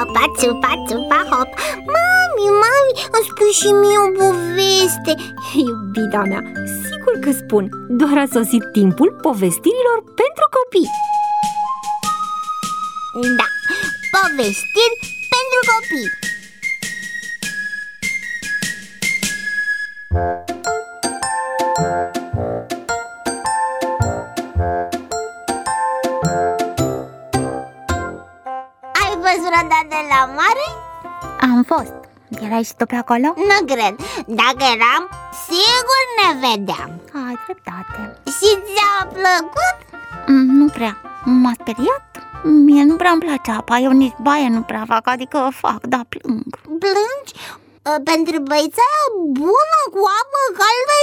țupa, țupa, țupa, hop. Mami, îmi spui și mie o poveste. Iubita mea, sigur că spun. Doar a sosit timpul povestirilor pentru copii. Da, povestiri pentru copii. Ai fost vreodată la mare? Am fost. Erai și tu pe acolo? Nu cred. Dacă eram, sigur ne vedeam. Ai dreptate. Și ți-a plăcut? Nu prea. M-a speriat. Mie nu prea îmi place apa. Eu nici baie nu prea fac. Adică fac, dar plâng. Plângi? Pentru băița aia bună, cu apă caldă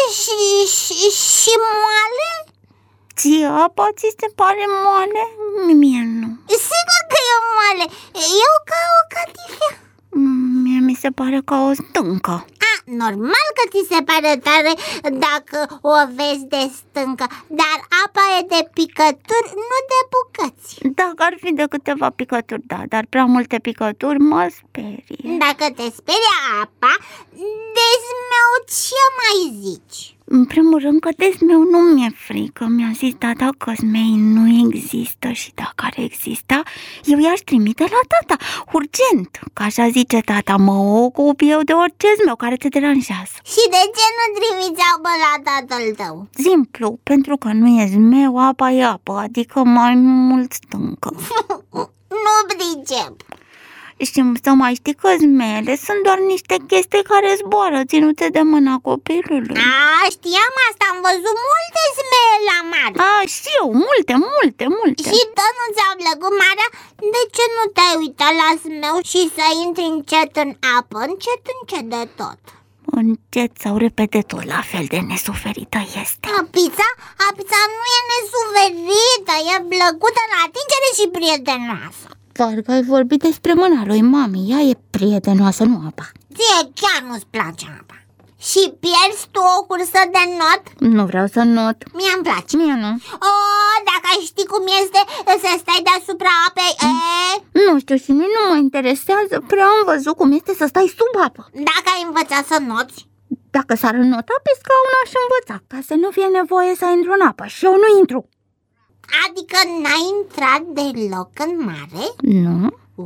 și moale? Ție apa ți se pare moale? Mie nu. Sigur că e moale. Eu ca o catifea. Mie mi se pare ca o stâncă. Normal că ți se pare tare dacă o vezi de stâncă, dar apa e de picături, nu de bucăți. Dacă ar fi de câteva picături, da, dar prea multe picături mă sperie. Dacă te sperie apa, Desmeu, ce mai zici? În primul rând că de zmeu nu mi-e frică. Mi-a zis tata că zmei nu există și dacă ar exista, eu i-aș trimite la tata, urgent. Că așa zice tata, mă ocup eu de orice zmeu care te deranjează. Și de ce nu trimiți apă la tatăl tău? Simplu, pentru că nu e zmeu, apa e apă, adică mai mult stâncă. Nu pricep. Și să mai știi că zmeele sunt doar niște chestii care zboară, ținute de mâna copilului. Știam asta, am văzut multe zmele la mare. Și eu, multe. Și tot nu ți-a plăcut marea? De ce nu te-ai uitat la zmeu și să intri încet în apă, încet de tot? Încet sau repede tot la fel de nesuferită este. Pizza nu e nesuferită, e plăcută la atingere și prietenoasă. Parcă ai vorbit despre mâna lui mami, ea e prietenoasă, nu apa. Ție chiar nu-ți place apa. Și pierzi tu o cursă de not? Nu vreau să not. Mie-mi place. Mie nu. Dacă ai ști cum este să stai deasupra apei, Nu știu și nu mă interesează, prea am văzut cum este să stai sub apă. Dacă ai învățat să noți? Dacă s-ar înnota pe scaun aș învăța, ca să nu fie nevoie să intru în apă și eu nu intru. Adică n-ai intrat deloc în mare? Nu.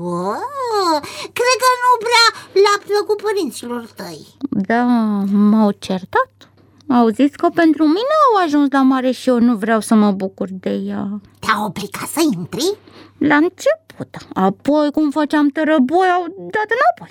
Cred că nu prea le-a plăcut părinților tăi. Da, m-au certat. Au zis că pentru mine au ajuns la mare și eu nu vreau să mă bucur de ea. Te-a obligat să intri? La început. Apoi, cum făceam tărăboi, au dat înapoi.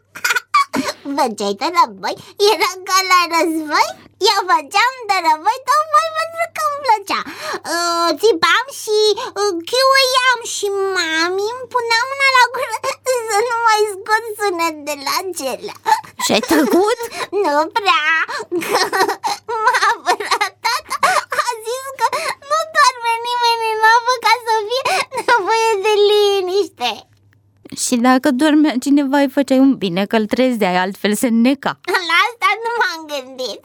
Făceai tărăboi? Era ca la război? Eu făceam tărăboi tocmai pentru că îmi plăcea. Țipam și chiuiam și mami îmi punea mâna la gură să nu mai scot sunetele acelea. Și-ai tăcut? Nu prea, că m-a apărat tata. A zis că nu doarme nimeni în apă ca să fie nevoie de liniște. Și dacă dormea cineva îi făceai un bine, că îl trezeai, altfel se înneca. La asta nu m-am gândit.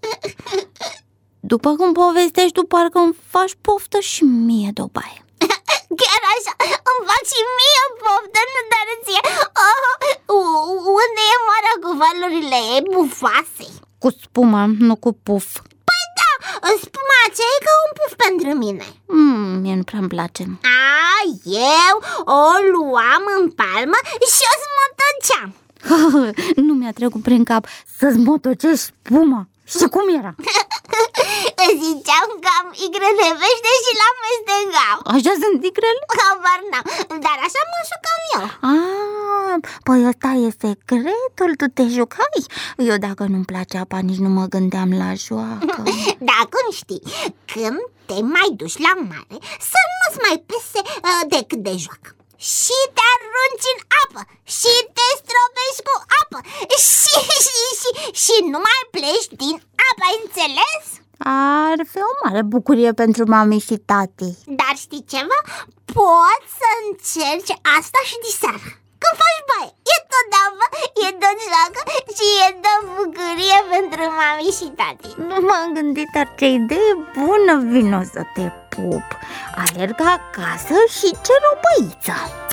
După cum povestești tu, parcă îmi faci poftă și mie de o baie. Chiar așa, îmi fac și mie poftă, nu doar ție. Unde e marea cu valurile ei bufoase? Cu spumă, nu cu puf. Păi da, spuma aceea e ca un puf pentru mine. Mie nu prea-mi place. Eu o luam în palmă și o smotoceam. Nu mi-a trecut prin cap să-ți motocești spuma. Și cum era? Ziceam că am icre de pește și l-amestecam. Așa sunt igrele? Habar n-am, dar așa mă jucam eu. Păi ăsta e secretul, tu te jucai. Eu dacă nu-mi place apa, nici nu mă gândeam la joacă. Da, cum știi, când te mai duci la mare, să nu-ți mai pese decât de joacă. Și te arunci în apă, și te stropești cu apă, și nu mai pleci din apă, ai înțeles? Ar fi o mare bucurie pentru mami și tati. Dar știi ceva? Poți să încerci asta și diseară. Când faci baie, e tot de apă, e tot joacă și e tot bucurie pentru mami și tati. Nu m-am gândit, dar ce idee bună, vino să te pup. Alerg acasă și cer o băiță.